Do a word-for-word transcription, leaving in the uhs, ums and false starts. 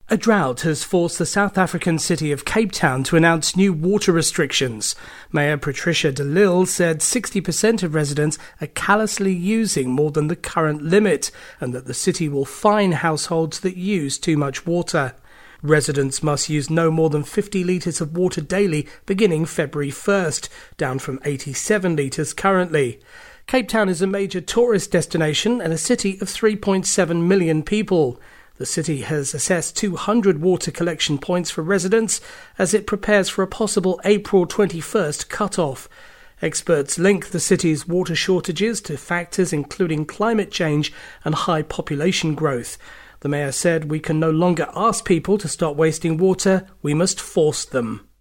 A drought has forced the South African city of Cape Town to announce new water restrictions. Mayor Patricia de Lille said sixty percent of residents are callously using more than the current limit, and that the city will fine households that use too much water. Residents must use no more than fifty litres of water daily beginning February first, down from eighty-seven litres currently. Cape Town is a major tourist destination and a city of three point seven million people. The city has assessed two hundred water collection points for residents as it prepares for a possible April twenty-first cut-off. Experts link the city's water shortages to factors including climate change and high population growth. The mayor said, "We can no longer ask people to stop wasting water, we must force them."